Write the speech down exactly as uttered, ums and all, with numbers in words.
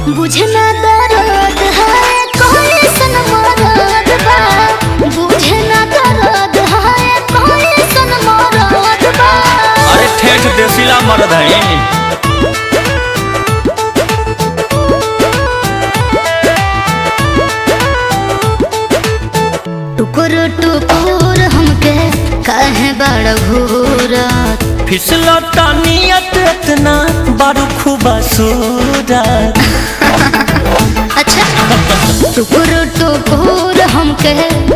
बुझे ना दर्द है कोई सन मरद बा, बुझे ना दर्द है कोई सन मरद बा। अरे ठेठ देसीला मर्द है। टुकुर टुकुर हमके काहे बड़ घूरत, फिसलता नियत इतना बारू खूबसूरत। अच्छा टुकुर टुकुर हमके